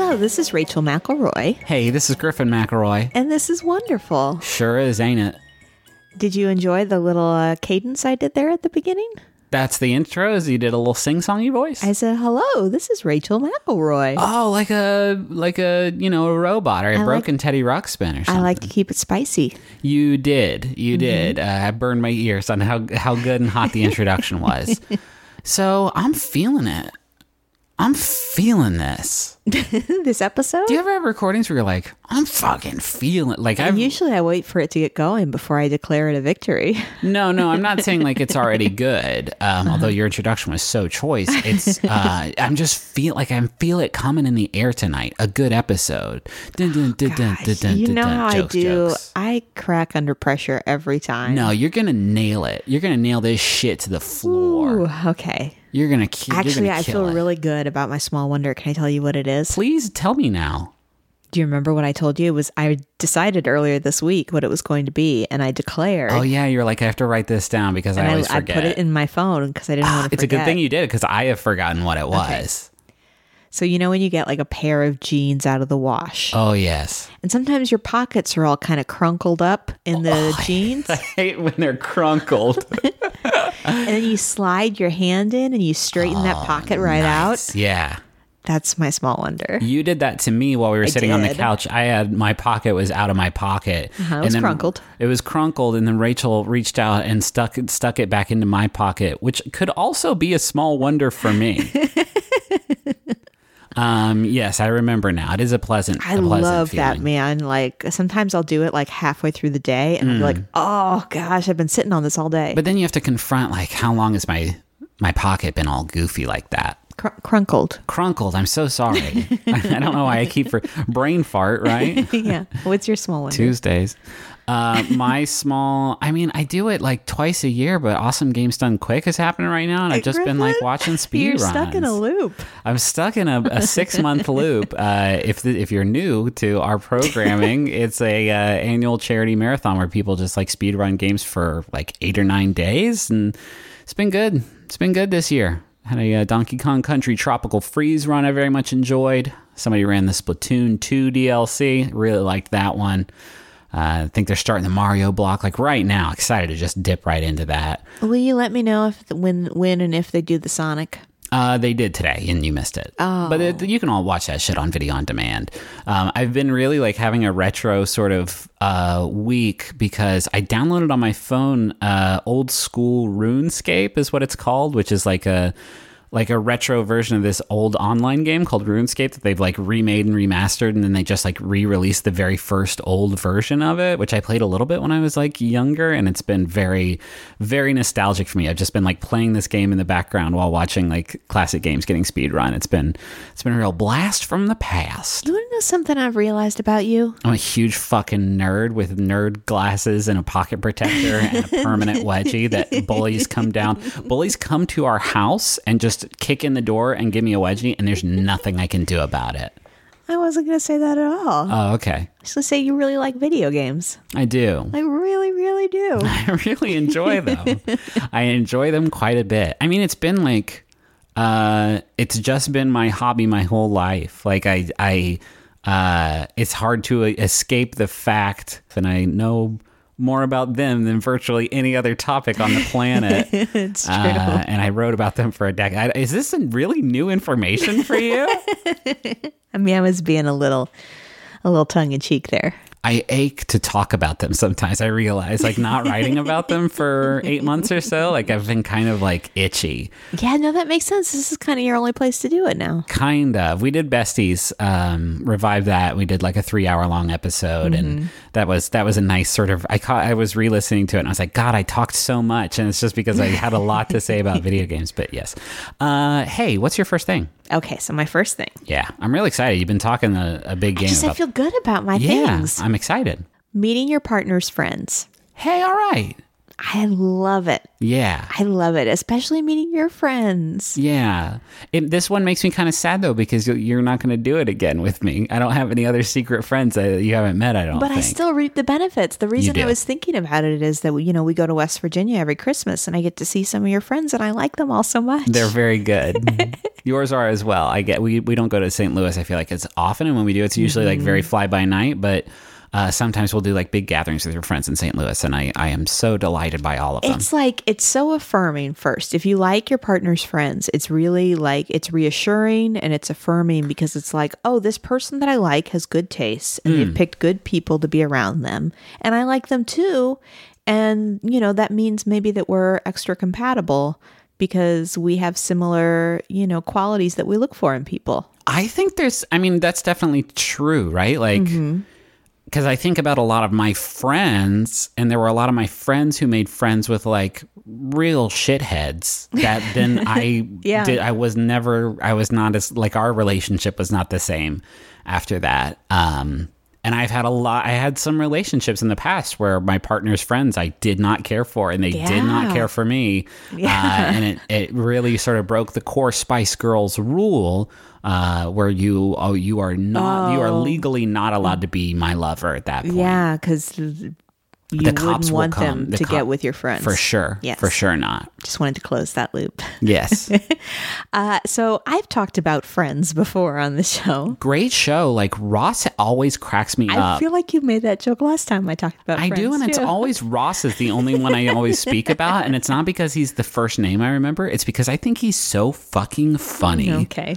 Hello, this is Rachel McElroy. Hey, this is Griffin McElroy. And this is wonderful. Sure is, ain't it? Did you enjoy the little cadence I did there at the beginning? That's the intro, as you did a little sing-songy voice? I said, hello, this is Rachel McElroy. Oh, like a robot or a broken Teddy Ruxpin or something. I like to keep it spicy. You did. I burned my ears on how good and hot the introduction was. So I'm feeling it. I'm feeling this. This episode? Do you ever have recordings where you're like, I'm fucking feeling it? Like, usually I wait for it to get going before I declare it a victory. No, I'm not saying like it's already good. Although your introduction was so choice, it's I'm just feel it coming in the air tonight. A good episode. You know how I do. I crack under pressure every time. No, you're gonna nail it. You're gonna nail this shit to the floor. Ooh, okay. You're gonna kill. Actually, I feel really good about my small wonder. Can I tell you what it is? Please tell me now. Do you remember what I told you? I decided earlier this week what it was going to be, and I declared. Oh yeah, you're like, I have to write this down because I always forget. I put it in my phone because I didn't want to forget. It's a good thing you did because I have forgotten what it was. Okay. So you know when you get like a pair of jeans out of the wash? Oh yes. And sometimes your pockets are all kind of crunkled up in the jeans. I hate when they're crunkled. And then you slide your hand in and you straighten that pocket right out. Yeah. That's my small wonder. You did that to me while we were sitting on the couch. I had my pocket was out of my pocket. It was crunkled. It was crunkled, and then Rachel reached out and stuck it back into my pocket, which could also be a small wonder for me. Yes, I remember now. It is a pleasant. I love that, man. Like sometimes I'll do it like halfway through the day, and I'll be like, "Oh gosh, I've been sitting on this all day." But then you have to confront like, how long has my pocket been all goofy like that? Crunkled. I'm so sorry. I don't know why I keep brain fart, right? Yeah. What's your small one? Tuesdays. My small, I do it like twice a year, but Awesome Games Done Quick is happening right now. And I've just been like watching speed runs. You're stuck in a loop. I'm stuck in a 6-month loop. If you're new to our programming, it's a annual charity marathon where people just like speed run games for like 8 or 9 days. And it's been good. It's been good this year. Had a Donkey Kong Country Tropical Freeze run I very much enjoyed. Somebody ran the Splatoon 2 DLC. Really liked that one. I think they're starting the Mario block like right now. Excited to just dip right into that. Will you let me know when and if they do the Sonic? They did today, and you missed it. Oh. But you can all watch that shit on video on demand. I've been really like having a retro sort of week because I downloaded on my phone old school RuneScape is what it's called, which is like a retro version of this old online game called RuneScape that they've like remade and remastered, and then they just like re-released the very first old version of it, which I played a little bit when I was like younger, and it's been very, very nostalgic for me. I've just been like playing this game in the background while watching like classic games getting speed run. It's been a real blast from the past. You want to know something I've realized about you? I'm a huge fucking nerd with nerd glasses and a pocket protector and a permanent wedgie that bullies come down. Bullies come to our house and just kick in the door and give me a wedgie, and there's nothing I can do about it. I wasn't going to say that at all. Oh, okay. I was going to say you really like video games. I do. I really, really do. I really enjoy them. I enjoy them quite a bit. It's been like, it's just been my hobby my whole life. Like it's hard to escape the fact that I know more about them than virtually any other topic on the planet. It's true. And I wrote about them for a decade. Is this really new information for you? I was being a little tongue-in-cheek there. I ache to talk about them sometimes. I realize, like, not writing about them for 8 months or so, like, I've been kind of, like, itchy. Yeah, no, that makes sense. This is kind of your only place to do it now. Kind of. We did Besties, revived that. We did, like, a 3-hour-long episode, and that was a nice sort of, I was re-listening to it, and I was like, God, I talked so much, and it's just because I had a lot to say about video games, but yes. Hey, what's your first thing? Okay, so my first thing. Yeah, I'm really excited. You've been talking a big game I feel good about my things. I'm excited. Meeting your partner's friends. Hey, all right. I love it. Yeah. I love it, especially meeting your friends. Yeah. This one makes me kind of sad, though, because you're not going to do it again with me. I don't have any other secret friends that you haven't met, I don't think. But I still reap the benefits. The reason do. I was thinking about it is that, we go to West Virginia every Christmas and I get to see some of your friends and I like them all so much. They're very good. Yours are as well. We don't go to St. Louis, I feel like, as often. And when we do, it's usually like very fly by night. But sometimes we'll do like big gatherings with your friends in St. Louis. And I am so delighted by all of them. It's so affirming first. If you like your partner's friends, it's really like, it's reassuring and it's affirming because it's like, oh, this person that I like has good taste and they've picked good people to be around them. And I like them too. And, that means maybe that we're extra compatible because we have similar, qualities that we look for in people. I think that's definitely true, right? Like, because I think about a lot of my friends, and there were a lot of my friends who made friends with like real shitheads that then I was not as, like, our relationship was not the same after that. And I had some relationships in the past where my partner's friends I did not care for, and they did not care for me. Yeah. And it really sort of broke the core Spice Girls rule, where you are legally not allowed to be my lover at that point. Yeah, because you wouldn't want them to get with your friends. For sure. Yes. For sure not. Just wanted to close that loop. Yes. So I've talked about Friends before on the show. Great show. Like, Ross always cracks me up. I feel like you made that joke last time I talked about Friends. I do, and too. it's always Ross is the only one I always speak about, and it's not because he's the first name I remember. It's because I think he's so fucking funny. Okay.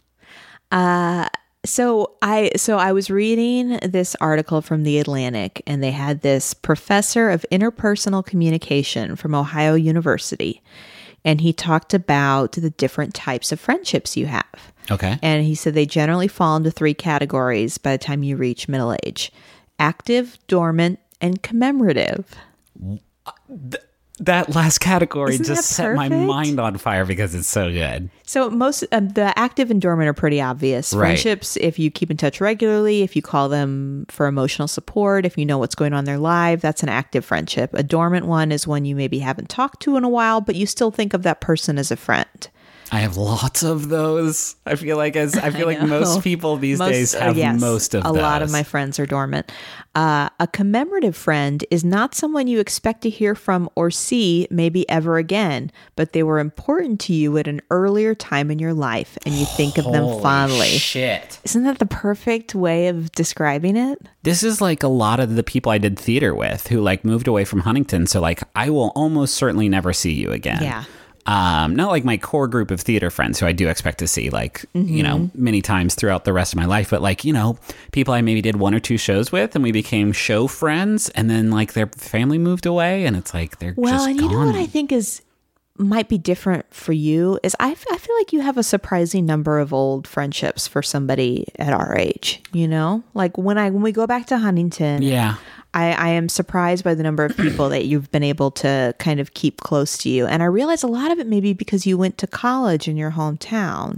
So I was reading this article from The Atlantic, and they had this professor of interpersonal communication from Ohio University, and he talked about the different types of friendships you have. Okay. And he said they generally fall into 3 categories by the time you reach middle age: active, dormant, and commemorative. That last category Isn't just set my mind on fire because it's so good. So most the active and dormant are pretty obvious. Right. Friendships, if you keep in touch regularly, if you call them for emotional support, if you know what's going on in their life, that's an active friendship. A dormant one is one you maybe haven't talked to in a while, but you still think of that person as a friend. I have lots of those. I feel like most people these days have most of those. A lot of my friends are dormant. A commemorative friend is not someone you expect to hear from or see maybe ever again, but they were important to you at an earlier time in your life, and you think of them fondly. Shit. Isn't that the perfect way of describing it? This is like a lot of the people I did theater with who like moved away from Huntington. So like, I will almost certainly never see you again. Yeah. Not like my core group of theater friends who I do expect to see like, many times throughout the rest of my life. But like, people I maybe did 1 or 2 shows with and we became show friends, and then like their family moved away and it's like, they're just gone. Well, and you know what I think might be different for you is I feel like you have a surprising number of old friendships for somebody at our age, like when we go back to Huntington. Yeah. I am surprised by the number of people that you've been able to kind of keep close to you. And I realize a lot of it may be because you went to college in your hometown.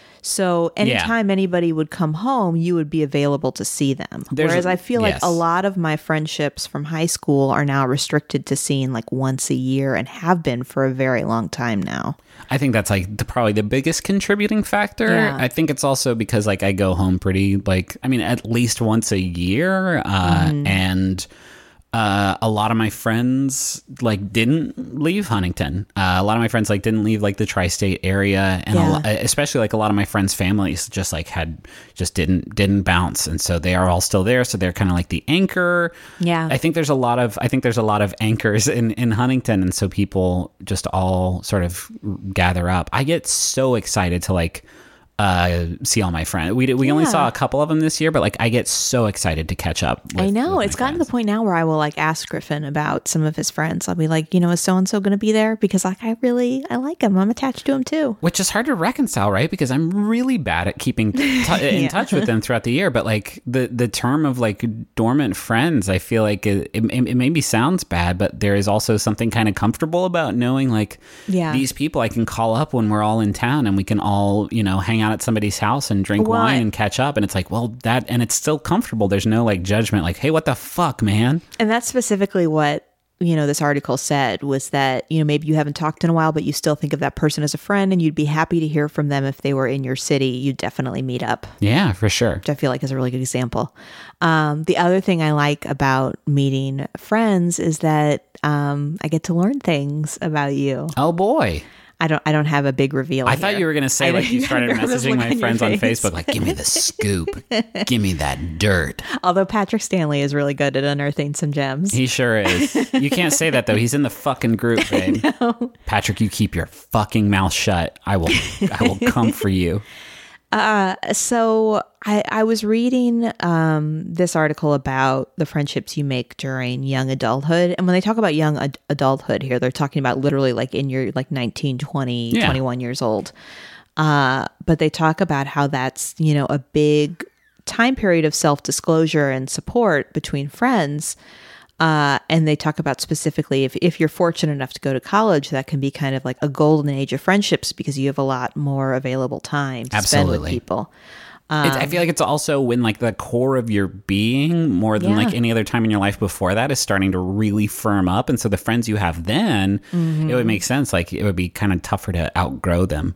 So anytime anybody would come home, you would be available to see them. Whereas I feel like a lot of my friendships from high school are now restricted to seeing like once a year and have been for a very long time now. I think that's like probably the biggest contributing factor. Yeah. I think it's also because like I go home at least once a year, and a lot of my friends like didn't leave Huntington. A lot of my friends like didn't leave like the tri-state area, and especially like a lot of my friends' families just like didn't bounce, and so they are all still there. So they're kind of like the anchor. Yeah, I think there's a lot of anchors in Huntington, and so people just all sort of gather up. I get so excited to like see all my friends. We only saw a couple of them this year, but like I get so excited to catch up. I know it's gotten to the point now where I will like ask Griffin about some of his friends. I'll be like, is so and so going to be there? Because like I like him. I'm attached to him too. Which is hard to reconcile, right? Because I'm really bad at keeping in touch with them throughout the year. But like the term of like dormant friends, I feel like it maybe sounds bad, but there is also something kind of comfortable about knowing like these people I can call up when we're all in town and we can all hang out at somebody's house and drink wine and catch up, and it's like, and it's still comfortable. There's no like judgment, like, hey, what the fuck, man? And that's specifically what this article said was that, maybe you haven't talked in a while, but you still think of that person as a friend and you'd be happy to hear from them if they were in your city. You'd definitely meet up. Yeah, for sure. Which I feel like is a really good example. The other thing I like about meeting friends is that I get to learn things about you. Oh, boy. I don't have a big reveal. I thought you were going to say, like, you started messaging my friends on Facebook, like, give me the scoop. Give me that dirt. Although Patrick Stanley is really good at unearthing some gems. He sure is. You can't say that, though. He's in the fucking group, babe. Patrick, you keep your fucking mouth shut. I will come for you. So I was reading this article about the friendships you make during young adulthood. And when they talk about young adulthood here, they're talking about literally like in your like 19, 20, 21 years old. But they talk about how that's, a big time period of self-disclosure and support between friends. And they talk about specifically if you're fortunate enough to go to college, that can be kind of like a golden age of friendships because you have a lot more available time to spend with people. I feel like it's also when like the core of your being more than like any other time in your life before that is starting to really firm up. And so the friends you have then, it would make sense. Like it would be kind of tougher to outgrow them.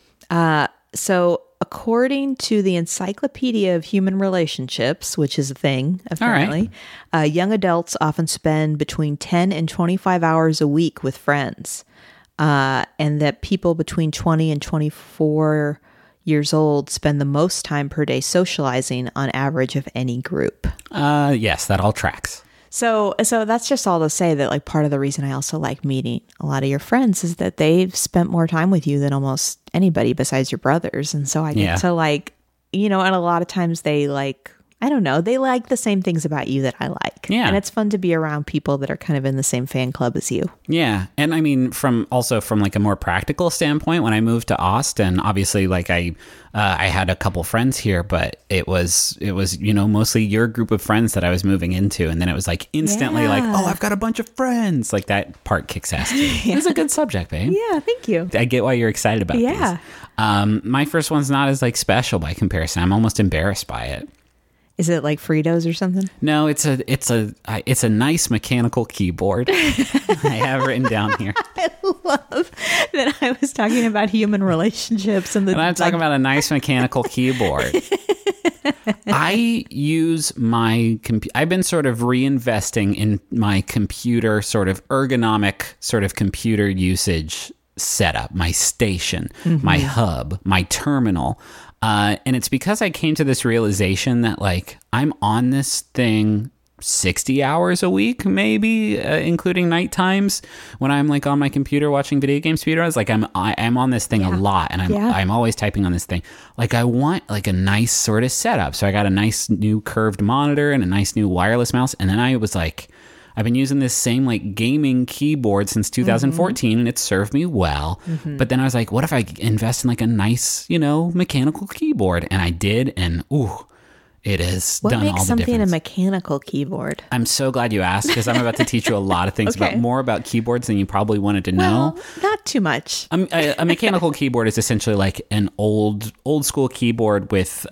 So according to the Encyclopedia of Human Relationships, which is a thing, apparently, young adults often spend between 10 and 25 hours a week with friends. And that people between 20 and 24 years old spend the most time per day socializing on average of any group. Yes, that all tracks. So that's just all to say that like part of the reason I also like meeting a lot of your friends is that they've spent more time with you than almost anybody besides your brothers. And so I get to like, and a lot of times they like, I don't know, they like the same things about you that I like. Yeah. And it's fun to be around people that are kind of in the same fan club as you. Yeah. And I mean, from like a more practical standpoint, when I moved to Austin, obviously like I had a couple friends here, but it was, mostly your group of friends that I was moving into. And then it was like instantly like, oh, I've got a bunch of friends. Like that part kicks ass too. It's a good subject, babe. Yeah. Thank you. I get why you're excited about these. My first one's not as like special by comparison. I'm almost embarrassed by it. Is it like Fritos or something? No, it's a nice mechanical keyboard. I have written down here. I love that I was talking about human relationships and I'm talking about a nice mechanical keyboard. I use my I've been sort of reinvesting in my computer sort of ergonomic sort of computer usage setup, my station, my hub, my terminal. And it's because I came to this realization that like I'm on this thing 60 hours a week, maybe, including night times when I'm like on my computer watching video game speedruns. Like I'm on this thing a lot, and I'm always typing on this thing. Like I want like a nice sort of setup. So I got a nice new curved monitor and a nice new wireless mouse. And then I was like, I've been using this same like gaming keyboard since 2014 and it's served me well. But then I was like, what if I invest in like a nice, mechanical keyboard? And I did. And it has done all the difference. What makes something a mechanical keyboard? I'm so glad you asked because I'm about to teach you a lot of things more about keyboards than you probably wanted to know. Well, not too much. A mechanical keyboard is essentially like an old school keyboard with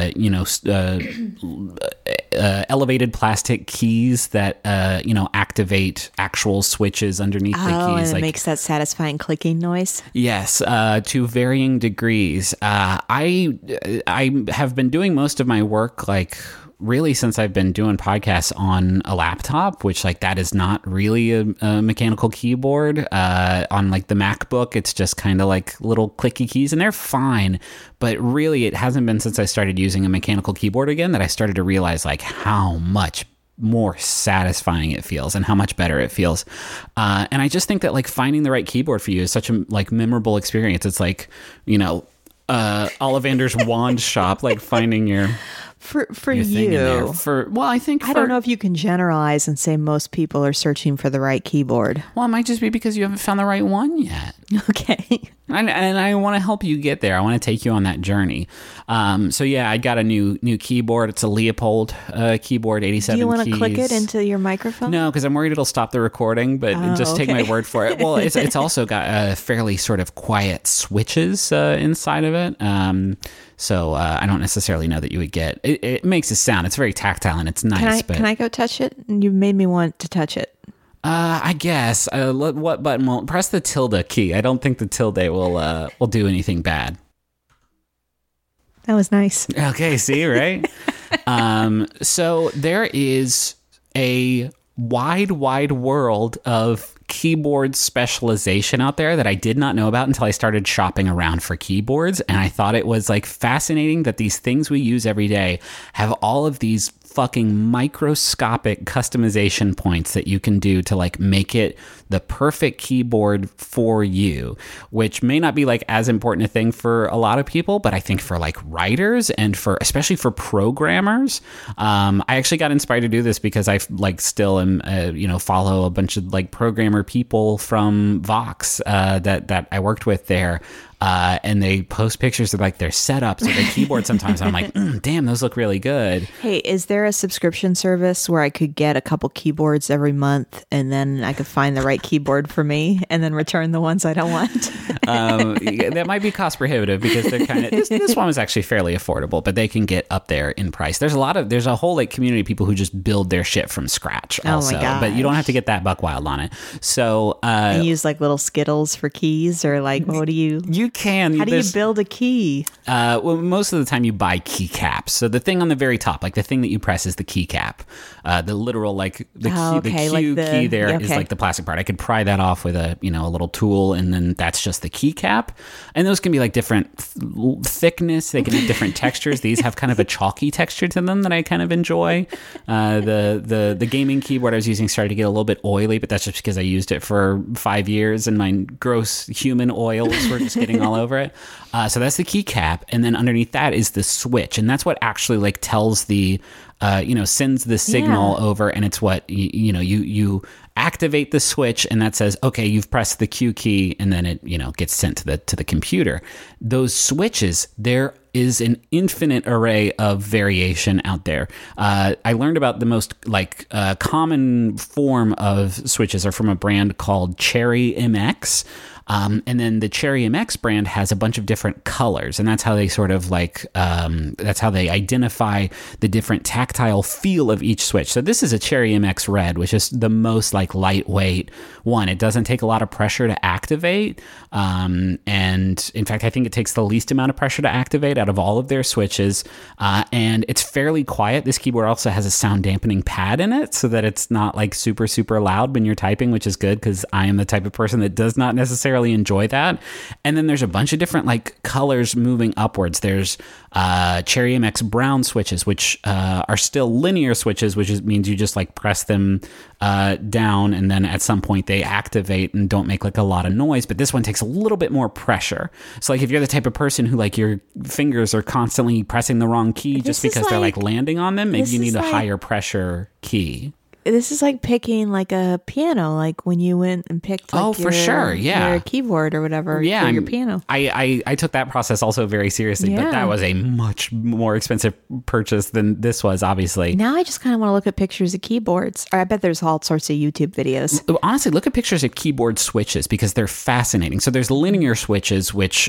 elevated plastic keys that activate actual switches underneath the keys. And it makes that satisfying clicking noise. Yes, to varying degrees. I have been doing most of my work like really since I've been doing podcasts on a laptop, which like that is not really a mechanical keyboard. On like the MacBook, it's just kind of like little clicky keys and they're fine. But really it hasn't been since I started using a mechanical keyboard again that I started to realize like how much more satisfying it feels and how much better it feels. And I just think that like finding the right keyboard for you is such a like memorable experience. It's like, Ollivander's wand shop, like finding your you. I don't know if you can generalize and say most people are searching for the right keyboard. Well, it might just be because you haven't found the right one yet. Okay. And I want to help you get there. I want to take you on that journey. So yeah, I got a new keyboard. It's a Leopold keyboard, 87 keys. Do you want to click it into your microphone? No, because I'm worried it'll stop the recording, but just take my word for it. Well, it's also got fairly sort of quiet switches inside of it. So I don't necessarily know that you would get it. It makes a sound. It's very tactile and it's nice. Can I go touch it? You made me want to touch it. I guess. What button will press the tilde key? I don't think the tilde will do anything bad. That was nice. Okay, see, right? So there is a wide world of keyboard specialization out there that I did not know about until I started shopping around for keyboards. And I thought it was like fascinating that these things we use every day have all of these fucking microscopic customization points that you can do to like make it the perfect keyboard for you, which may not be like as important a thing for a lot of people, but I think for like writers and for especially for programmers, I actually got inspired to do this because I like still am follow a bunch of like programmer people from Vox that I worked with there. And they post pictures of like their setups or their keyboard sometimes. And I'm like, damn, those look really good. Hey, is there a subscription service where I could get a couple keyboards every month and then I could find the right keyboard for me and then return the ones I don't want? That might be cost prohibitive because they're kind of, this one was actually fairly affordable, but they can get up there in price. There's a whole like community of people who just build their shit from scratch also, but you don't have to get that buck wild on it. So, and use like little Skittles for keys or like, what do you can. How do you build a key? Well, most of the time you buy keycaps. So the thing on the very top, like the thing that you press is the keycap. The literal, like the Q key there is like the plastic part. I could pry that off with a little tool, and then that's just the keycap. And those can be like different thickness. They can have different textures. These have kind of a chalky texture to them that I kind of enjoy. The gaming keyboard I was using started to get a little bit oily, but that's just because I used it for 5 years, and my gross human oils were just getting all over it. So that's the keycap, and then underneath that is the switch, and that's what actually like tells the sends the signal over, and it's what you activate the switch, and that says, okay, you've pressed the Q key, and then it gets sent to the computer. Those switches, there is an infinite array of variation out there. I learned about the most common form of switches are from a brand called Cherry MX. And then the Cherry MX brand has a bunch of different colors, and that's how they sort of that's how they identify the different tactile feel of each switch. So this is a Cherry MX Red, which is the most lightweight one. It doesn't take a lot of pressure to activate. And in fact, I think it takes the least amount of pressure to activate out of all of their switches. And it's fairly quiet. This keyboard also has a sound dampening pad in it so that it's not like super, super loud when you're typing, which is good because I am the type of person that does not necessarily enjoy that. And then there's a bunch of different colors moving upwards. There's Cherry MX brown switches, which are still linear switches, which means you just press them down, and then at some point they activate and don't make a lot of noise. But this one takes a little bit more pressure. So if you're the type of person who your fingers are constantly pressing the wrong key just because they're landing on them, maybe you need a higher pressure key. This is like picking a piano, when you went and picked for sure, your keyboard or whatever for your piano. I took that process also very seriously, but that was a much more expensive purchase than this was, obviously. Now I just kind of want to look at pictures of keyboards. Or I bet there's all sorts of YouTube videos. Honestly, look at pictures of keyboard switches because they're fascinating. So there's linear switches, which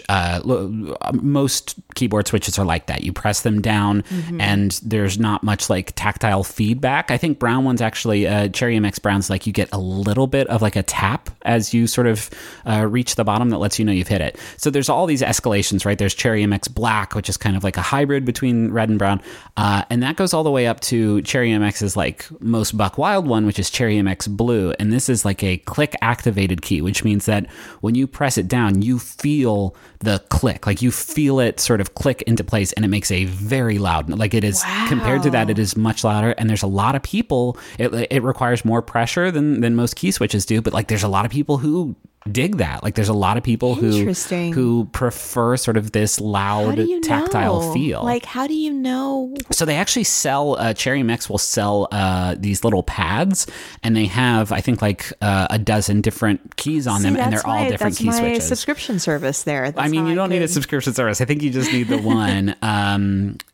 most keyboard switches are like that. You press them down and there's not much tactile feedback. I think brown ones actually Cherry MX Brown's you get a little bit of a tap as you sort of reach the bottom that lets you know you've hit it. So there's all these escalations, right? There's Cherry MX Black, which is kind of a hybrid between red and brown, and that goes all the way up to Cherry MX's most buck wild one, which is Cherry MX Blue, and this is a click activated key, which means that when you press it down, you feel the click, you feel it sort of click into place, and it makes a very loud, it is compared to that, it is much louder, and there's a lot of people. It requires more pressure than most key switches do, but there's a lot of people who dig that. There's a lot of people who prefer sort of this loud tactile feel. How do you know? So they actually sell, Cherry MX will sell these little pads, and they have, I think, a dozen different keys on them, and they're all different key switches. That's my subscription service there. You don't need a subscription service. I think you just need the one.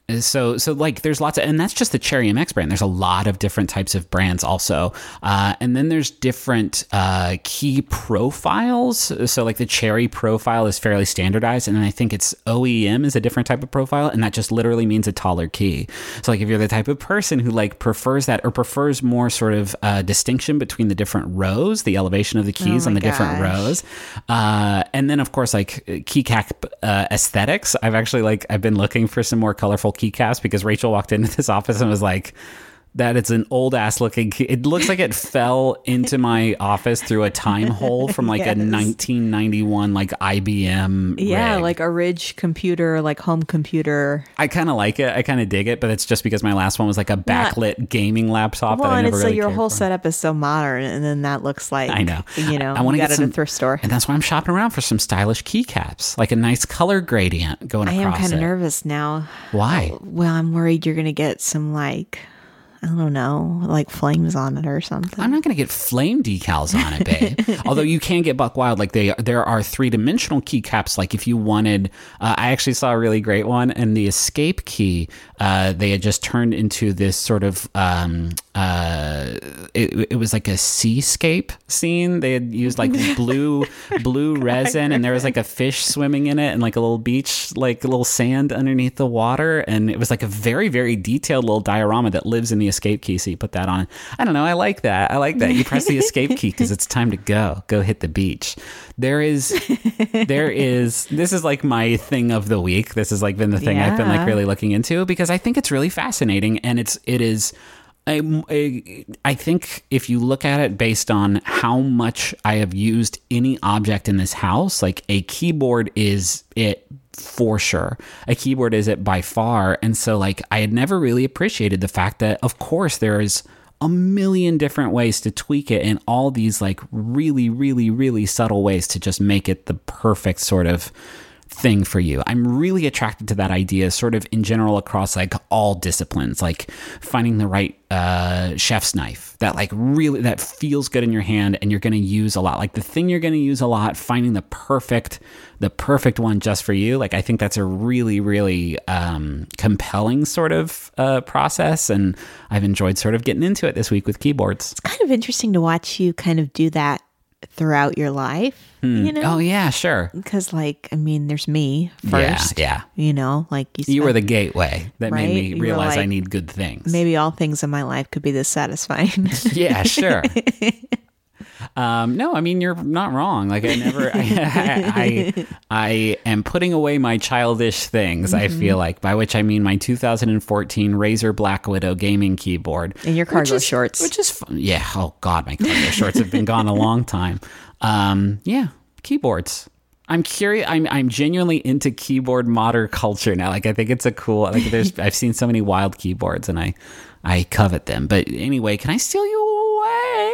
So like there's lots of, and that's just the Cherry MX brand. There's a lot of different types of brands also. And then there's different key profiles. So like the Cherry profile is fairly standardized. And then I think it's OEM is a different type of profile. And that just literally means a taller key. So like if you're the type of person who like prefers that or prefers more sort of distinction between the different rows, the elevation of the keys on the different rows. And then of course like keycap aesthetics. I've been looking for some more colorful keycaps because Rachel walked into this office and was like, that it's an old ass looking key. It looks like it fell into my office through a time hole from like a 1991 like IBM rig. Like a Ridge computer, like home computer. I kind of like it. I kind of dig it, but it's just because my last one was like a backlit gaming laptop that I never really your whole for. setup is so modern, and then that looks like, I know. I want to get it at a thrift store. And that's why I'm shopping around for some stylish keycaps, like a nice color gradient going across it. I am kind of nervous now. Why? Well, I'm worried you're going to get some like, I don't know, like flames on it or something. I'm not going to get flame decals on it, babe. Although you can get buck wild. Like there are 3-dimensional keycaps. Like if you wanted, I actually saw a really great one, and the escape key, they had just turned into this sort of, it was like a seascape scene. They had used like blue resin, and there was like a fish swimming in it, and like a little beach, like a little sand underneath the water, and it was like a very, very detailed little diorama that lives in the escape key. So you put that on. I don't know. I like that. You press the escape key because it's time to go hit the beach. This is like my thing of the week. This has like been the thing I've been like really looking into because I think it's really fascinating, and it is. I think if you look at it based on how much I have used any object in this house, like a keyboard is it for sure. A keyboard is it by far. And so like I had never really appreciated the fact that of course there is a million different ways to tweak it and all these like really, really, really subtle ways to just make it the perfect sort of thing for you. I'm really attracted to that idea sort of in general across like all disciplines, like finding the right chef's knife that like really that feels good in your hand and you're going to use a lot, like the thing you're going to use a lot, finding the perfect one just for you. Like I think that's a really, really compelling sort of process, and I've enjoyed sort of getting into it this week with keyboards. It's kind of interesting to watch you kind of do that throughout your life, you know? Oh yeah, sure. Because like, I mean, there's me first. Yeah. You know, like you were the gateway that right? made me realize I need good things. Maybe all things in my life could be this satisfying. Yeah, sure. No, I mean, you're not wrong. Like I am putting away my childish things, I feel like, by which I mean my 2014 Razer Black Widow gaming keyboard. And your cargo shorts. Which is fun. Yeah. Oh God, my cargo shorts have been gone a long time. Yeah. Keyboards. I'm curious. I'm genuinely into keyboard modder culture now. Like I think it's a cool, like I've seen so many wild keyboards and I covet them. But anyway, can I steal you away?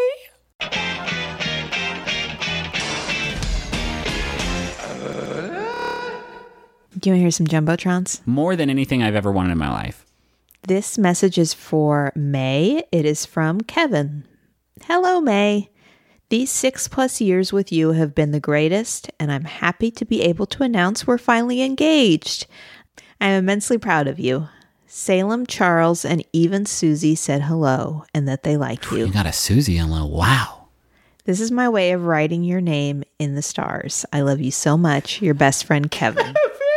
Do you want to hear some Jumbotrons? More than anything I've ever wanted in my life. This message is for May. It is from Kevin. Hello, May. These 6+ years with you have been the greatest, and I'm happy to be able to announce we're finally engaged. I am immensely proud of you. Salem, Charles, and even Susie said hello and that they like you. You got a Susie in love. Wow. This is my way of writing your name in the stars. I love you so much. Your best friend, Kevin.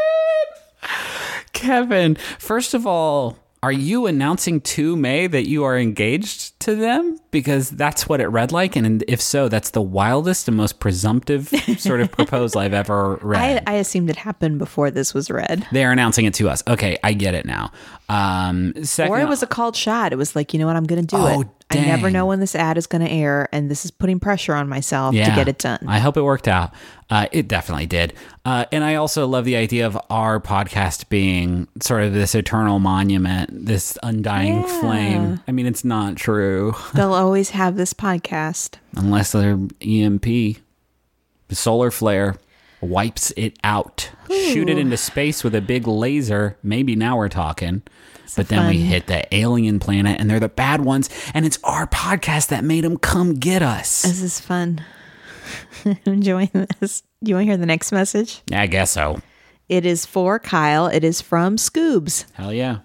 Kevin, first of all, are you announcing to May that you are engaged to them? Because that's what it read like. And if so, that's the wildest and most presumptive sort of proposal I've ever read. I assumed it happened before this was read. They're announcing it to us. Okay, I get it now. Or it was a called shot. It was like, you know what, I'm going to do it. Dang. I never know when this ad is going to air, and this is putting pressure on myself to get it done. I hope it worked out. It definitely did. And I also love the idea of our podcast being sort of this eternal monument, this undying flame. I mean, it's not true. They'll always have this podcast. Unless they're EMP. The solar flare wipes it out. Ooh. Shoot it into space with a big laser. Maybe now we're talking. But then we hit the alien planet, and they're the bad ones, and it's our podcast that made them come get us. This is fun. I'm enjoying this. Do you want to hear the next message? I guess so. It is for Kyle. It is from Scoobs. Hell yeah.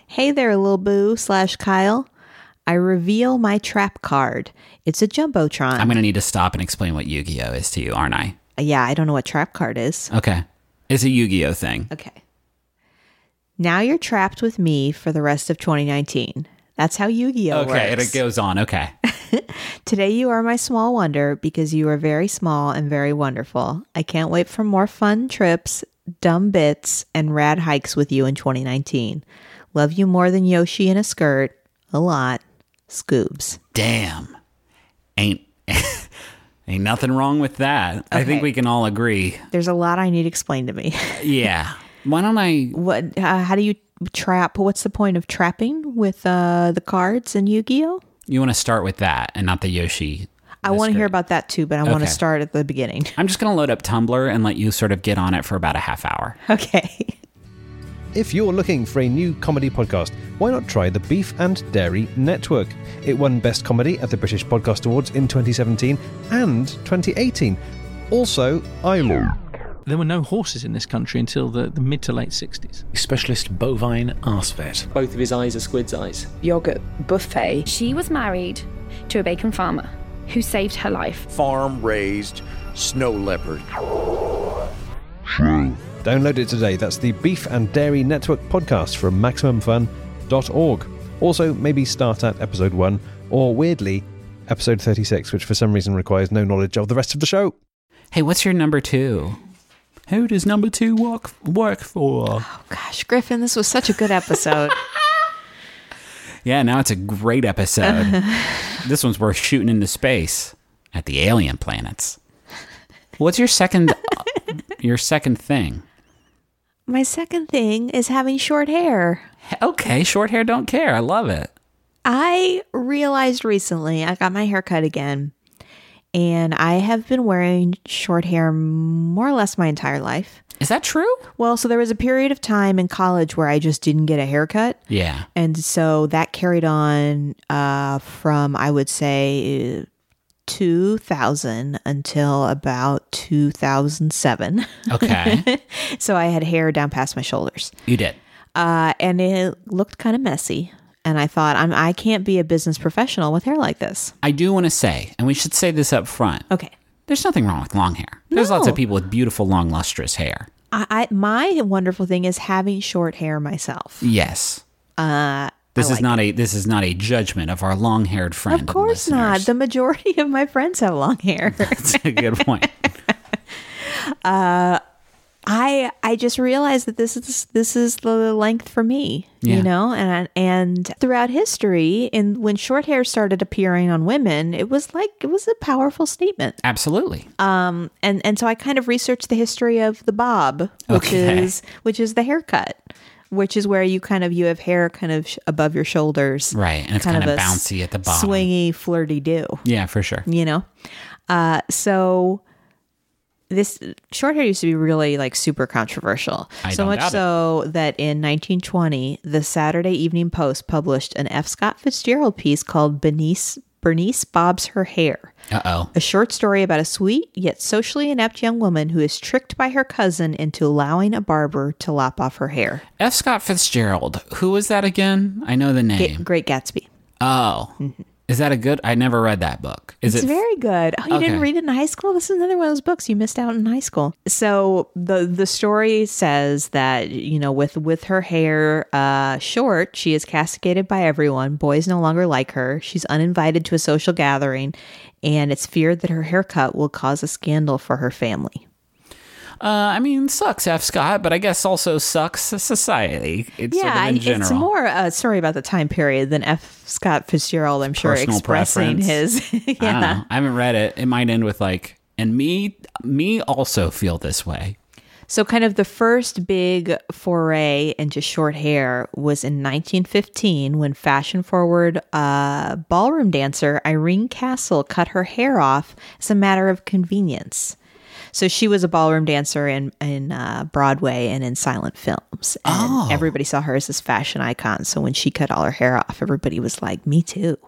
Hey there, Lil Boo / Kyle. I reveal my trap card. It's a Jumbotron. I'm going to need to stop and explain what Yu-Gi-Oh is to you, aren't I? Yeah, I don't know what trap card is. Okay. It's a Yu-Gi-Oh thing. Okay. Now you're trapped with me for the rest of 2019. That's how Yu-Gi-Oh works. Okay, it goes on. Okay. Today you are my small wonder because you are very small and very wonderful. I can't wait for more fun trips, dumb bits, and rad hikes with you in 2019. Love you more than Yoshi in a skirt. A lot. Scoobs. Damn. Ain't nothing wrong with that. Okay. I think we can all agree. There's a lot I need explained to me. Yeah. Why don't I... How do you trap? What's the point of trapping with the cards in Yu-Gi-Oh? You want to start with that and not the Yoshi. I want to hear about that too, but I want to start at the beginning. I'm just going to load up Tumblr and let you sort of get on it for about a half hour. Okay. If you're looking for a new comedy podcast, why not try the Beef and Dairy Network? It won Best Comedy at the British Podcast Awards in 2017 and 2018. Also, ILO. There were no horses in this country until the mid to late 60s. Specialist bovine arse vet. Both of his eyes are squid's eyes. Yogurt buffet. She was married to a bacon farmer who saved her life. Farm-raised snow leopard. Download it today. That's the Beef and Dairy Network podcast from MaximumFun.org. Also, maybe start at episode 1 or, weirdly, episode 36, which for some reason requires no knowledge of the rest of the show. Hey, what's your number 2? Who does number 2 work for? Oh, gosh, Griffin, this was such a good episode. Yeah, now it's a great episode. This one's worth shooting into space at the alien planets. What's your second thing? My second thing is having short hair. Okay, short hair don't care. I love it. I realized recently I got my hair cut again, and I have been wearing short hair more or less my entire life. Is that true? Well, so there was a period of time in college where I just didn't get a haircut. Yeah. And so that carried on from, I would say, 2000 until about 2007. Okay. So I had hair down past my shoulders. You did. And it looked kind of messy. And I thought, I can't be a business professional with hair like this. I do want to say, and we should say this up front. Okay. There's nothing wrong with long hair. There's lots of people with beautiful, long, lustrous hair. My wonderful thing is having short hair myself. Yes. This is not a judgment of our long-haired friend. Of course not. The majority of my friends have long hair. That's a good point. I just realized that this is the length for me, you know, and throughout history, when short hair started appearing on women, it was a powerful statement. Absolutely. And so I kind of researched the history of the bob, which is the haircut. Which is where you have hair kind of above your shoulders. Right. And it's kind of bouncy at the bottom. Swingy, flirty-do. Yeah, for sure. You know? So this short hair used to be really super controversial. So much so that in 1920, the Saturday Evening Post published an F. Scott Fitzgerald piece called Bernice Bobs Her Hair. Uh-oh. A short story about a sweet yet socially inept young woman who is tricked by her cousin into allowing a barber to lop off her hair. F. Scott Fitzgerald. Who was that again? I know the name. Great Gatsby. Oh. Mm-hmm. Is that a good? I never read that book. It's very good. Oh, you didn't read it in high school? This is another one of those books you missed out in high school. So the story says that, with her hair short, she is castigated by everyone. Boys no longer like her. She's uninvited to a social gathering, and it's feared that her haircut will cause a scandal for her family. Sucks F. Scott, but I guess also sucks society. In general. It's more a story about the time period than F. Scott Fitzgerald, I'm sure, personal expressing preference. his... I don't know. I haven't read it. It might end with and me also feel this way. So kind of the first big foray into short hair was in 1915 when fashion-forward ballroom dancer Irene Castle cut her hair off as a matter of convenience. So she was a ballroom dancer in Broadway and in silent films. And everybody saw her as this fashion icon. So when she cut all her hair off, everybody was like, me too.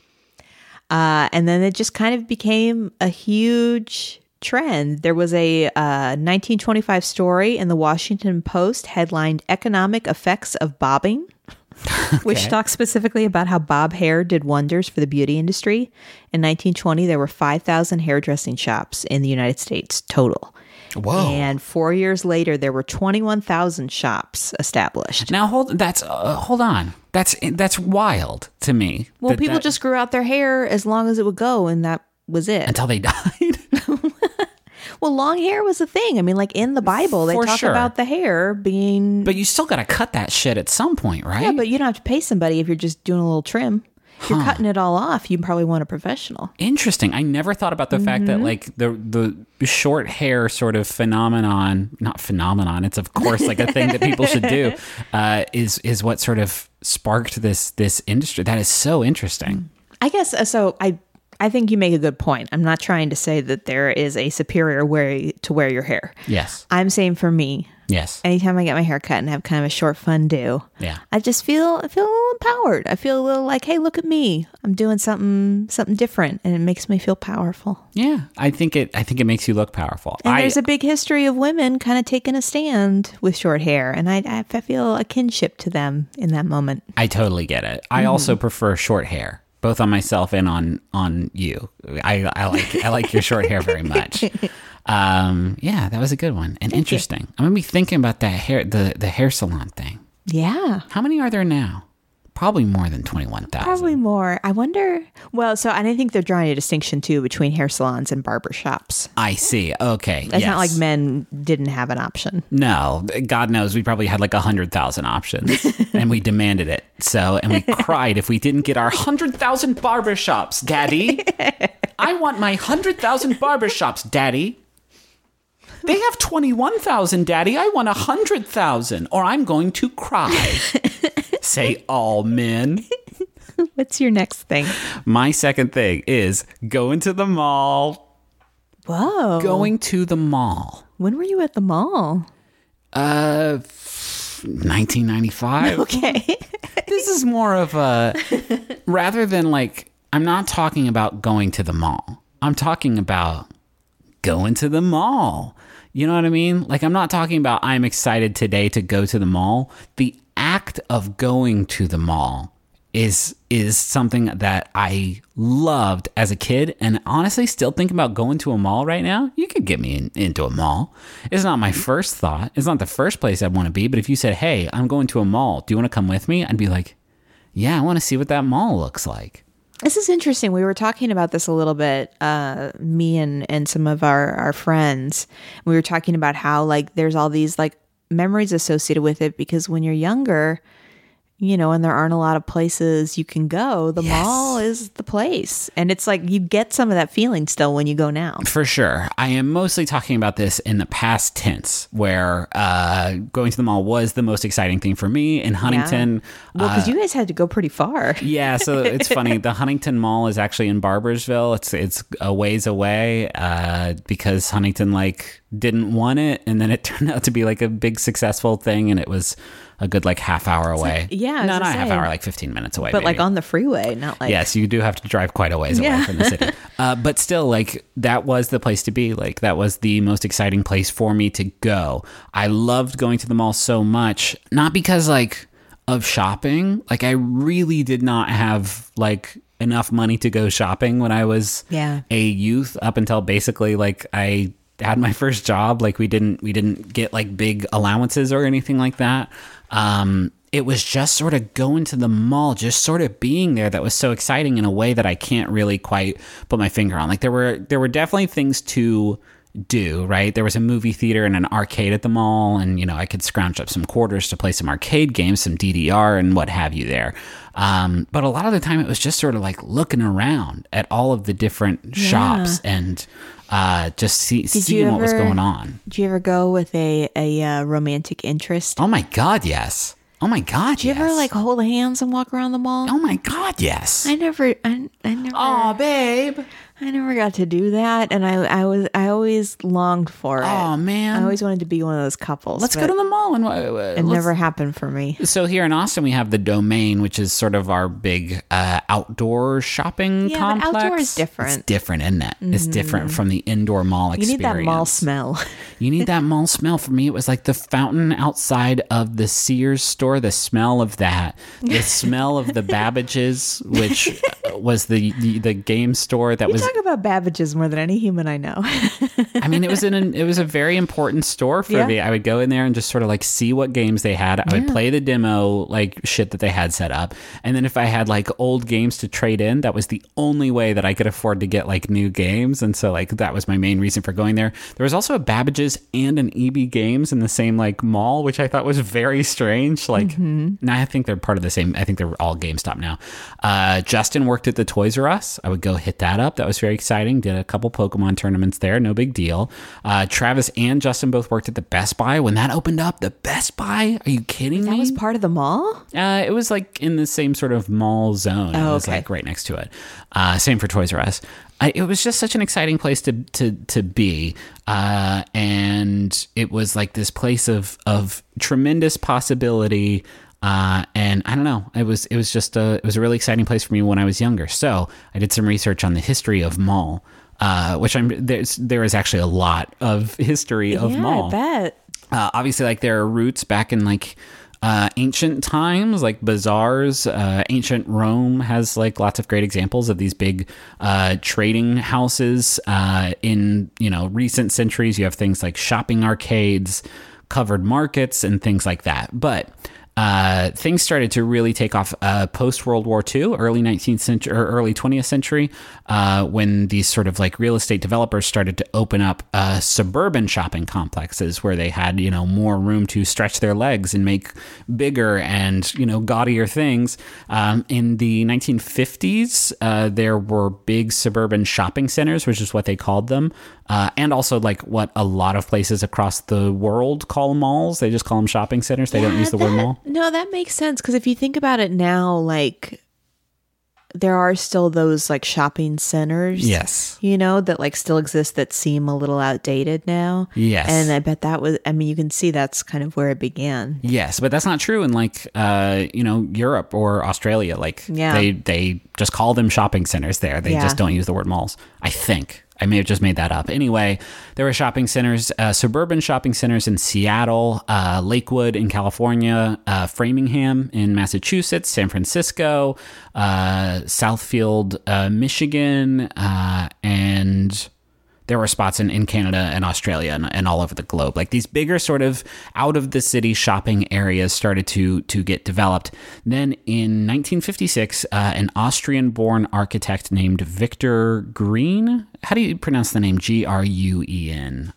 And then it just kind of became a huge trend. There was a 1925 story in the Washington Post headlined "Economic Effects of Bobbing." which talks specifically about how bob hair did wonders for the beauty industry. In 1920, there were 5,000 hairdressing shops in the United States total. Whoa. And 4 years later, there were 21,000 shops established. Now hold on. That's wild to me. Well, people just grew out their hair as long as it would go, and that was it. until they died. Well, long hair was a thing. I mean, like in the Bible, they talk about the hair being... But you still got to cut that shit at some point, right? Yeah, but you don't have to pay somebody if you're just doing a little trim. If you're cutting it all off, you probably want a professional. Interesting. I never thought about the fact that like the short hair sort of not phenomenon, it's of course like a thing that people should do, is what sort of sparked this industry. That is so interesting. I guess so. I think you make a good point. I'm not trying to say that there is a superior way to wear your hair. Yes. I'm saying for me, yes. Anytime I get my hair cut and have kind of a short fun do, yeah, I feel a little empowered. I feel a little like, hey, look at me. I'm doing something different, and it makes me feel powerful. Yeah, I think it makes you look powerful. And there's a big history of women kind of taking a stand with short hair, and I feel a kinship to them in that moment. I totally get it. I also prefer short hair, both on myself and on you. I like your short hair very much. Yeah, that was a good one and interesting. I'm gonna be thinking about that hair, the hair salon thing. Yeah. How many are there now? Probably more than 21,000. Probably more. I wonder. Well, so I think they're drawing a distinction too between hair salons and barber shops. I see. Okay. It's not like men didn't have an option. No, God knows we probably had like 100,000 options, and we demanded it. And we cried if we didn't get our 100,000 barbershops, Daddy. I want my 100,000 barbershops, Daddy. They have 21,000, Daddy. I want 100,000, or I'm going to cry. Say all men. What's your next thing? My second thing is going to the mall. Whoa. Going to the mall. When were you at the mall? 1995. Okay. This is more of a, rather than like, I'm not talking about going to the mall. I'm talking about going to the mall. You know what I mean? Like, I'm not talking about I'm excited today to go to the mall. The act of going to the mall is something that I loved as a kid, and honestly still think about going to a mall right now. You could get me into a mall. It's not my first thought. It's not the first place I want to be, but if you said, hey, I'm going to a mall, do you want to come with me? I'd be like, yeah, I want to see what that mall looks like. This is interesting. We were talking about this a little bit, me and some of our friends. We were talking about how like there's all these like memories associated with it because when you're younger, you know, and there aren't a lot of places you can go, the mall is the place. And it's like you get some of that feeling still when you go now. For sure. I am mostly talking about this in the past tense where going to the mall was the most exciting thing for me in Huntington. Yeah. Well, because you guys had to go pretty far. Yeah, so it's funny. The Huntington Mall is actually in Barboursville. It's a ways away because Huntington like didn't want it. And then it turned out to be like a big successful thing. And it was a good like half hour away. Not a half hour, like 15 minutes away. But maybe. like on the freeway, not like... Yes, you do have to drive quite a ways away from the city. But still, like that was the place to be. Like that was the most exciting place for me to go. I loved going to the mall so much, not because like of shopping. Like I really did not have like enough money to go shopping when I was a youth up until basically like I had my first job. Like we didn't get like big allowances or anything like that. It was just sort of going to the mall, just sort of being there that was so exciting in a way that I can't really quite put my finger on. Like there were definitely things to do, right? There was a movie theater and an arcade at the mall, and you know, I could scrounge up some quarters to play some arcade games, some DDR and what have you there. But a lot of the time it was just sort of like looking around at all of the different shops and just seeing what was going on. Did you ever go with a romantic interest? Oh my God, yes. Oh my God, Did you ever like hold hands and walk around the mall? Oh my God, yes. I never. Oh, babe. I never got to do that, and I always longed for it. Oh man, I always wanted to be one of those couples. Let's go to the mall and it never happened for me. So here in Austin, we have the Domain, which is sort of our big outdoor shopping complex. But outdoor is different. It's different, isn't it? Mm-hmm. It's different from the indoor mall experience. You need that mall smell. You need that mall smell. For me, it was like the fountain outside of the Sears store. The smell of that, the smell of the Babbage's, which was the game store that was. Talk about Babbage's more than any human I know. I mean, it was a very important store for me. I would go in there and just sort of like see what games they had. I would play the demo like shit that they had set up, and then if I had like old games to trade in, that was the only way that I could afford to get like new games. And so like that was my main reason for going there. There was also a Babbage's and an EB Games in the same like mall, which I thought was very strange. Like, now I think they're part of the same. I think they're all GameStop now. Justin worked at the Toys R Us. I would go hit that up. That was very exciting. Did a couple Pokemon tournaments there. No big deal. Travis and Justin both worked at the Best Buy. When that opened up, the Best Buy? Are you kidding me? That was part of the mall? It was like in the same sort of mall zone. It was like right next to it. Same for Toys R Us. It was just such an exciting place to be. And it was like this place of tremendous possibility. And I don't know, it was a really exciting place for me when I was younger. So I did some research on the history of mall, which there is actually a lot of history of mall. I bet. Obviously, like there are roots back in like ancient times, like bazaars. Ancient Rome has like lots of great examples of these big trading houses. In recent centuries, you have things like shopping arcades, covered markets, and things like that. But things started to really take off post World War II, early 19th century or early 20th century, when these sort of like real estate developers started to open up suburban shopping complexes where they had more room to stretch their legs and make bigger and gaudier things. In the 1950s, there were big suburban shopping centers, which is what they called them. And also like what a lot of places across the world call malls. They just call them shopping centers. They don't use the word mall. No, that makes sense. Because if you think about it now, like there are still those like shopping centers. Yes. That like still exist that seem a little outdated now. Yes. And I bet you can see that's kind of where it began. Yes. But that's not true in like, Europe or Australia. Like they just call them shopping centers there. They just don't use the word malls, I think. I may have just made that up. Anyway, there were shopping centers, suburban shopping centers in Seattle, Lakewood in California, Framingham in Massachusetts, San Francisco, Southfield, Michigan, and there were spots in Canada and Australia and all over the globe. Like these bigger sort of out of the city shopping areas started to get developed. Then in 1956, an Austrian-born architect named Victor Gruen. How do you pronounce the name? Gruen.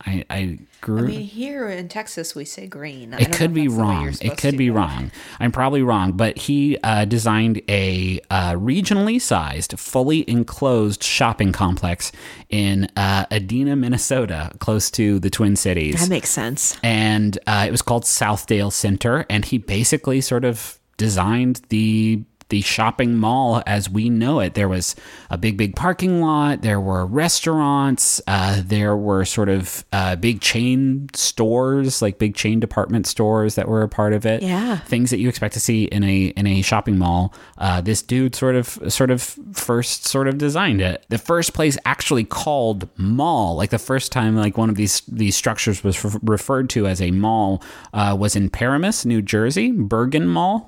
I mean, here in Texas, we say green. It could be wrong. It could be wrong. I'm probably wrong. But he designed a regionally sized, fully enclosed shopping complex in Edina, Minnesota, close to the Twin Cities. That makes sense. And it was called Southdale Center. And he basically sort of designed the shopping mall as we know it. There was a big parking lot. There were restaurants. There were sort of big chain stores, like big chain department stores that were a part of it. Yeah, things that you expect to see in a shopping mall. This dude sort of first designed it. The first place actually called mall, like the first time like one of these structures was referred to as a mall, was in Paramus, New Jersey, Bergen Mall.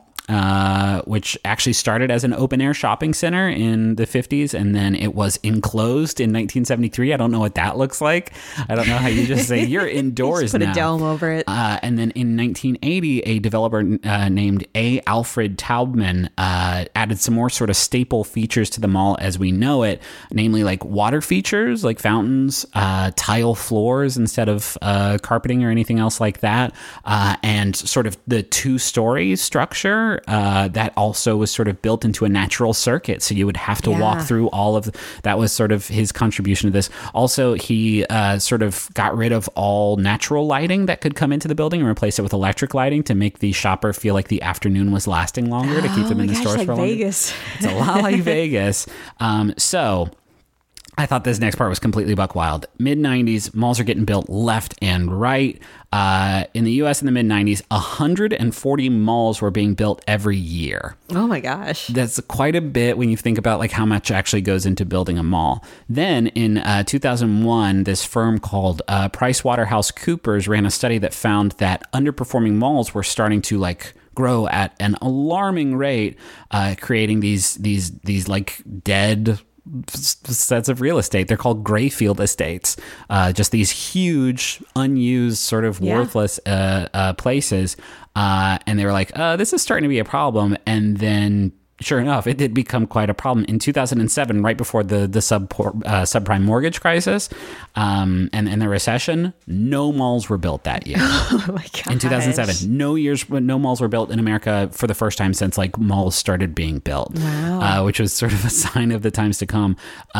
Which actually started as an open-air shopping center in the 50s, and then it was enclosed in 1973. I don't know what that looks like. I don't know how you just say, you're indoors put now. Put a dome over it. And then in 1980, a developer named A. Alfred Taubman added some more sort of staple features to the mall as we know it, namely like water features, like fountains, tile floors instead of carpeting or anything else like that, and sort of the two-story structure that also was sort of built into a natural circuit. So you would have to walk through all of that. Was sort of his contribution to this. Also, he sort of got rid of all natural lighting that could come into the building and replace it with electric lighting to make the shopper feel like the afternoon was lasting longer, to keep them in the stores like for longer. Vegas. It's a lot like Vegas. So I thought this next part was completely buck wild. Mid-90s, malls are getting built left and right. In the U.S. in the mid-90s, 140 malls were being built every year. Oh my gosh. That's quite a bit when you think about like how much actually goes into building a mall. Then in 2001, this firm called PricewaterhouseCoopers ran a study that found that underperforming malls were starting to like grow at an alarming rate, creating these like dead sets of real estate. They're called Grayfield estates, just these huge unused sort of worthless places, and they were like, this is starting to be a problem. And then sure enough, it did become quite a problem in 2007, right before the subprime mortgage crisis and the recession. No malls were built that year. Oh my gosh. In 2007, no malls were built in America for the first time since like malls started being built. Wow. Which was sort of a sign of the times to come.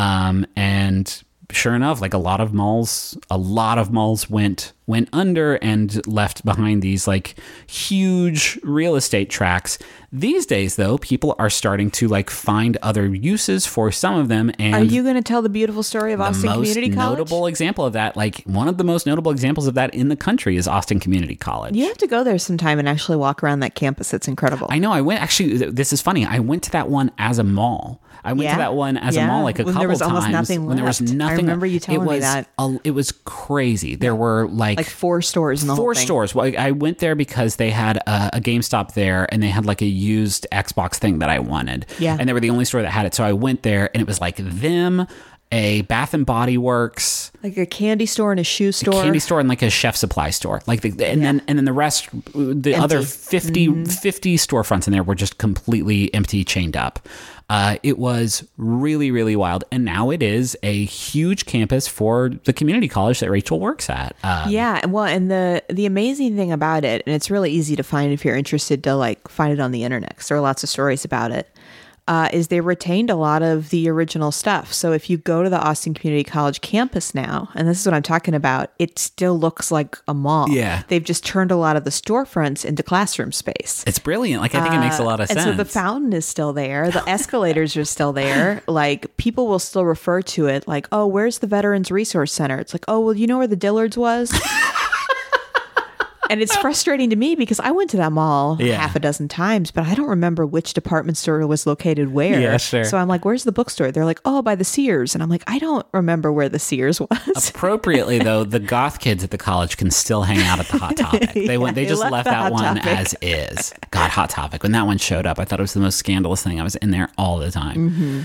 And sure enough, like a lot of malls went under and left behind these like huge real estate tracts. These days, though, people are starting to like find other uses for some of them. And are you going to tell the beautiful story of Austin Community College? The most notable example of that, like one of the most notable examples of that in the country, is Austin Community College. You have to go there sometime and actually walk around that campus. It's incredible. I know. I went, actually, this is funny. I went to that one as a mall. I went to that one as a mall like a couple times. When there was almost nothing left. When there was nothing. I remember you telling me that. It was crazy. There were like 4 stores in the whole thing. 4 stores. Well, I went there because they had a GameStop there, and they had like a used Xbox thing that I wanted. Yeah. And they were the only store that had it. So I went there, and it was like them, a Bath and Body Works, like a candy store and a shoe store, a candy store and like a chef supply store, like then the rest, the empty. Other 50 storefronts in there were just completely empty, chained up. It was really, really wild. And now it is a huge campus for the community college that Rachel works at. Yeah. Well, and the amazing thing about it, and it's really easy to find if you're interested to like find it on the internet, 'cause there are lots of stories about it, is they retained a lot of the original stuff. So if you go to the Austin Community College campus now, and this is what I'm talking about, it still looks like a mall. Yeah. They've just turned a lot of the storefronts into classroom space. It's brilliant. Like, I think it makes a lot of sense. And so the fountain is still there. The escalators are still there. Like, people will still refer to it like, oh, where's the Veterans Resource Center? It's like, oh, well, you know where the Dillards was? And it's frustrating to me because I went to that mall half a dozen times, but I don't remember which department store was located where. Yeah, sure. So I'm like, where's the bookstore? They're like, oh, by the Sears. And I'm like, I don't remember where the Sears was. Appropriately, though, the goth kids at the college can still hang out at the Hot Topic. They just left that one as is. God, Hot Topic. When that one showed up, I thought it was the most scandalous thing. I was in there all the time. Mm-hmm.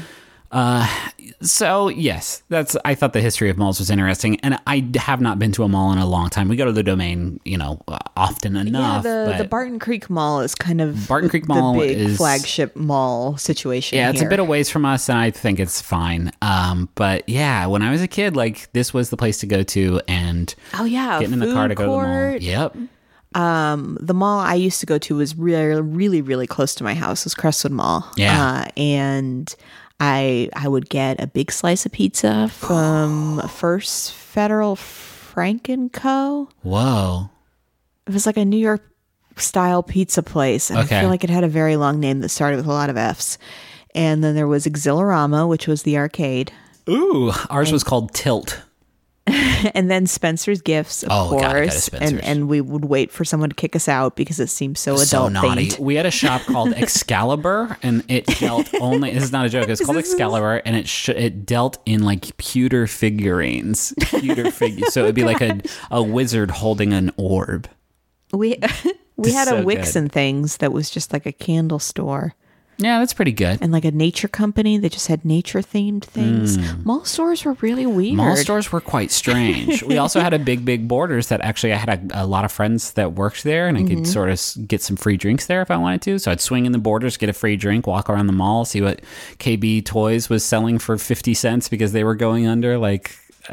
So yes, I thought the history of malls was interesting, and I have not been to a mall in a long time. We go to the Domain, often enough. Yeah, the Barton Creek Mall is kind of Barton Creek Mall the big is flagship mall situation. Yeah, it's here. a bit away from us, and I think it's fine. But yeah, when I was a kid, like this was the place to go to, and getting in the car to go to the mall. Yep. The mall I used to go to was really, really, really close to my house. It was Crestwood Mall. Yeah, and I would get a big slice of pizza from First Federal Frank & Co. Whoa. It was like a New York style pizza place. And I feel like it had a very long name that started with a lot of F's. And then there was Exhilarama, which was the arcade. Ooh, ours was called Tilt. And then Spencer's Gifts, of course. Gotta go to Spencer's. And we would wait for someone to kick us out because it seemed so adult naughty. themed. We had a shop called Excalibur, and it dealt only. This is not a joke. It's called Excalibur, and it dealt in like pewter figurines. So it'd be like a wizard holding an orb. We had a Wix and things that was just like a candle store. Yeah, that's pretty good. And like a nature company that just had nature themed things. Mall stores were really weird. Mall stores were quite strange. We also had a big Borders that actually I had a lot of friends that worked there, and I could sort of get some free drinks there if I wanted to. So I'd swing in the Borders, get a free drink, walk around the mall, see what KB Toys was selling for 50 cents because they were going under. Like,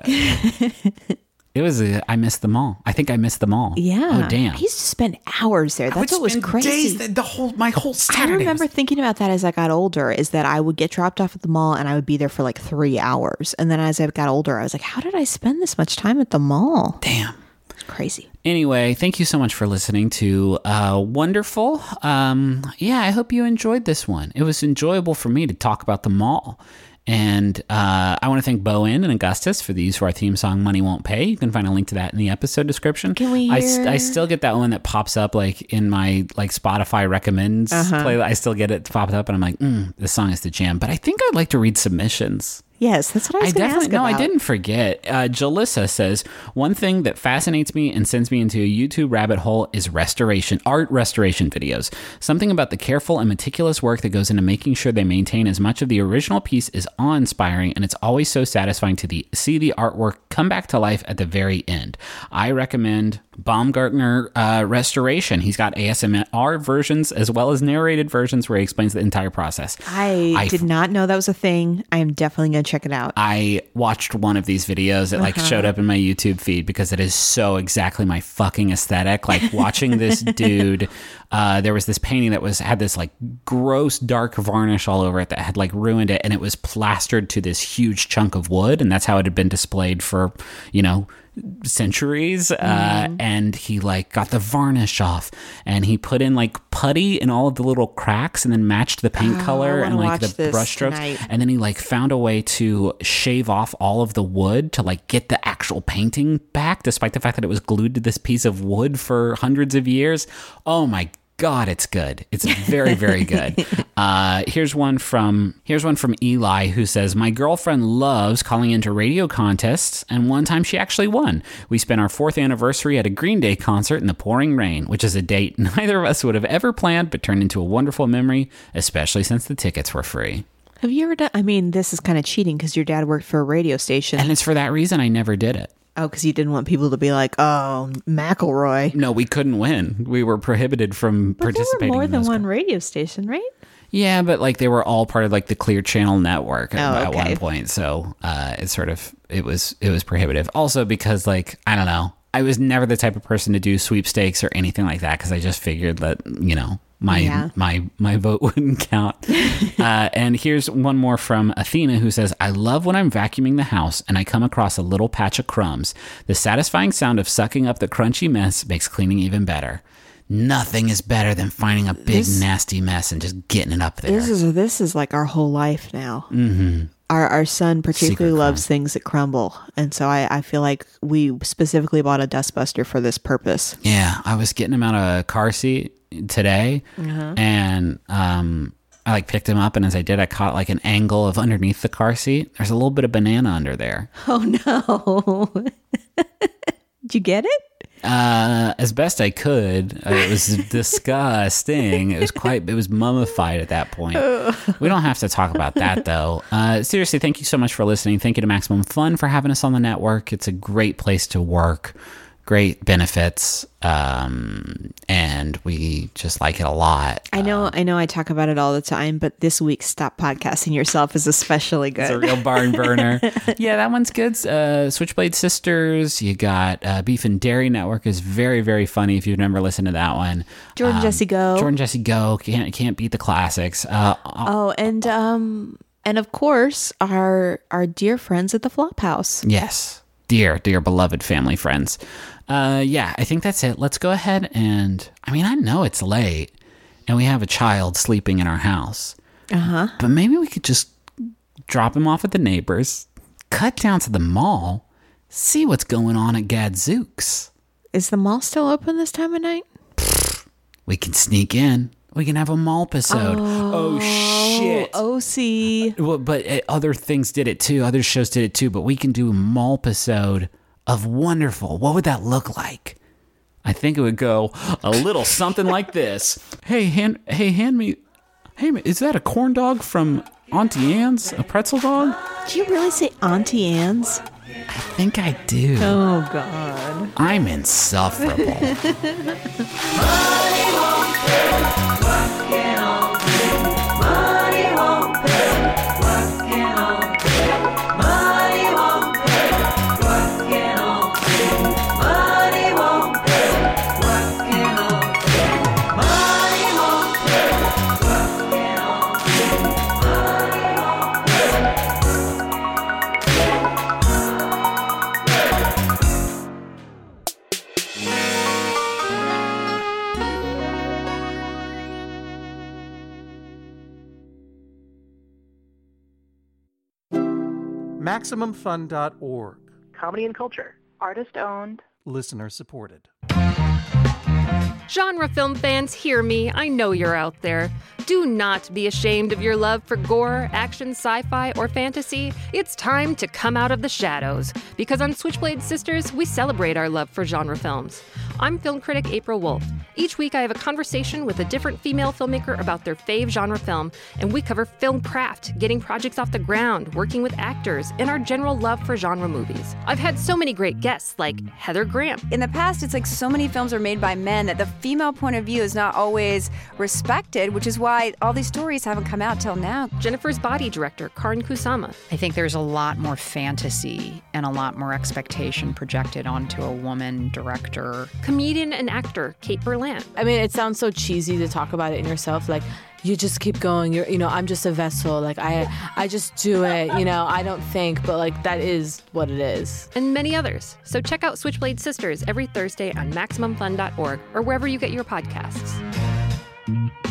I missed the mall. I think I missed the mall. Yeah. Oh, damn. I used to spend hours there. That's what was crazy. My whole Saturday. I remember thinking about that as I got older, is that I would get dropped off at the mall and I would be there for like 3 hours. And then as I got older, I was like, how did I spend this much time at the mall? Damn. It's crazy. Anyway, thank you so much for listening to Wonderful. I hope you enjoyed this one. It was enjoyable for me to talk about the mall. And I want to thank Bowen and Augustus for the use of our theme song, Money Won't Pay. You can find a link to that in the episode description. Can we hear? I still get that one that pops up like in my like Spotify recommends playlist. I still get it popped up and I'm like, this song is the jam. But I think I'd like to read submissions. Yes, that's what I was going to ask about. No, I didn't forget. Jalissa says, one thing that fascinates me and sends me into a YouTube rabbit hole is art restoration videos. Something about the careful and meticulous work that goes into making sure they maintain as much of the original piece is awe-inspiring, and it's always so satisfying to see the artwork come back to life at the very end. I recommend Baumgartner Restoration. He's got ASMR versions as well as narrated versions where he explains the entire process. I did not know that was a thing. I am definitely going to check it out. I watched one of these videos that like showed up in my YouTube feed because it is so exactly my fucking aesthetic. Like watching this dude, there was this painting that had this like gross dark varnish all over it that had like ruined it, and it was plastered to this huge chunk of wood, and that's how it had been displayed for, centuries. And he like got the varnish off and he put in like putty in all of the little cracks and then matched the paint color and like the brush strokes. And then he like found a way to shave off all of the wood to like get the actual painting back, despite the fact that it was glued to this piece of wood for hundreds of years. Oh my God, it's good. It's very, very good. Here's one from Eli, who says, my girlfriend loves calling into radio contests, and one time she actually won. We spent our 4th anniversary at a Green Day concert in the pouring rain, which is a date neither of us would have ever planned, but turned into a wonderful memory, especially since the tickets were free. Have you ever done? I mean, this is kind of cheating because your dad worked for a radio station, and it's for that reason I never did it. Oh, because you didn't want people to be like, "Oh, McElroy." No, we couldn't win. We were prohibited from participating. There were more than one radio station, right? Yeah, but like they were all part of like the Clear Channel network at one point. So it was prohibitive. Also because like I don't know, I was never the type of person to do sweepstakes or anything like that because I just figured that my vote wouldn't count. And here's one more from Athena, who says, I love when I'm vacuuming the house and I come across a little patch of crumbs. The satisfying sound of sucking up the crunchy mess makes cleaning even better. Nothing is better than finding a big nasty mess and just getting it up there. This is like our whole life now. Mm-hmm. Our son particularly loves things that crumble. And so I feel like we specifically bought a dustbuster for this purpose. Yeah, I was getting him out of a car seat today, and I like picked him up, and as I did, I caught like an angle of underneath the car seat. There's a little bit of banana under there. Oh no. Did you get it? As best I could. It was disgusting. It was mummified at that point. We don't have to talk about that though. Seriously, thank you so much for listening. Thank you to Maximum Fun for having us on the network. It's a great place to work. Great benefits, and we just like it a lot. I know I talk about it all the time, but this week's Stop Podcasting Yourself is especially good. It's a real barn burner. Yeah, that one's good. Switchblade Sisters, you got Beef and Dairy Network is very, very funny if you've never listened to that one. Jordan Jesse Go. Can't beat the classics. And of course, our dear friends at the Flophouse. Yes. Dear beloved family friends. I think that's it. Let's go ahead and, I know it's late and we have a child sleeping in our house. But maybe we could just drop him off at the neighbors, cut down to the mall, see what's going on at Gadzooks. Is the mall still open this time of night? We can sneak in. We can have a mall episode. Oh shit. OC. Well, but other things did it too. Other shows did it too. But we can do a mall episode of Wonderful. What would that look like? I think it would go a little something like this. Hey, hand me. Hey, is that a corn dog from Auntie Anne's? A pretzel dog? Do you really say Auntie Anne's? I think I do. Oh, God. I'm insufferable. MaximumFun.org. Comedy and culture. Artist owned. Listener supported. Genre film fans, hear me. I know you're out there. Do not be ashamed of your love for gore, action, sci-fi, or fantasy. It's time to come out of the shadows, because on Switchblade Sisters, we celebrate our love for genre films. I'm film critic April Wolf. Each week I have a conversation with a different female filmmaker about their fave genre film, and we cover film craft, getting projects off the ground, working with actors, and our general love for genre movies. I've had so many great guests, like Heather Graham. In the past, it's like so many films are made by men that the female point of view is not always respected, which is why all these stories haven't come out till now. Jennifer's Body director, Karin Kusama. I think there's a lot more fantasy and a lot more expectation projected onto a woman director. Comedian and actor, Kate Berlant. I mean, it sounds so cheesy to talk about it in yourself, like, you just keep going, I'm just a vessel, like, I just do it, I don't think, but, like, that is what it is. And many others. So check out Switchblade Sisters every Thursday on MaximumFun.org or wherever you get your podcasts.